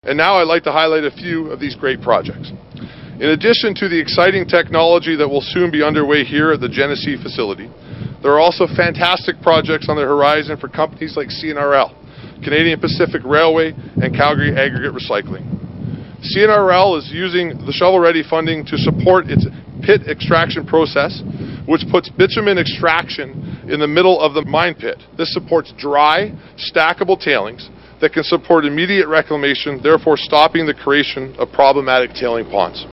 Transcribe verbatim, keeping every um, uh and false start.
And now I'd like to highlight a few of these great projects. In addition to the exciting technology that will soon be underway here at the Genesee facility, there are also fantastic projects on the horizon for companies like C N R L, Canadian Pacific Railway, and Calgary Aggregate Recycling. C N R L is using the shovel-ready funding to support its pit extraction process, which puts bitumen extraction in the middle of the mine pit. This supports dry, stackable tailings that can support immediate reclamation, therefore stopping the creation of problematic tailing ponds.